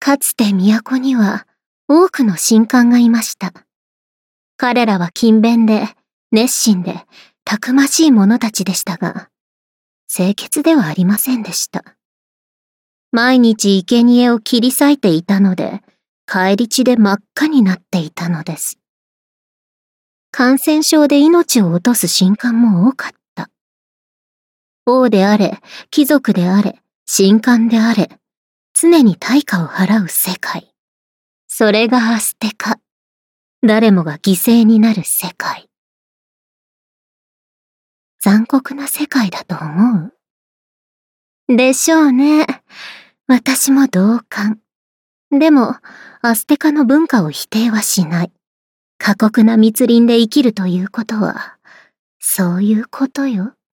かつて都には多くの神官がいました。彼らは勤勉で、熱心で、たくましい者たちでしたが、清潔ではありませんでした。毎日生贄を切り裂いていたので、返り血で真っ赤になっていたのです。感染症で命を落とす神官も多かった。王であれ、貴族であれ、神官であれ、常に対価を払う世界。それがアステカ。誰もが犠牲になる世界。残酷な世界だと思う？でしょうね。私も同感。でも、アステカの文化を否定はしない。過酷な密林で生きるということは、そういうことよ。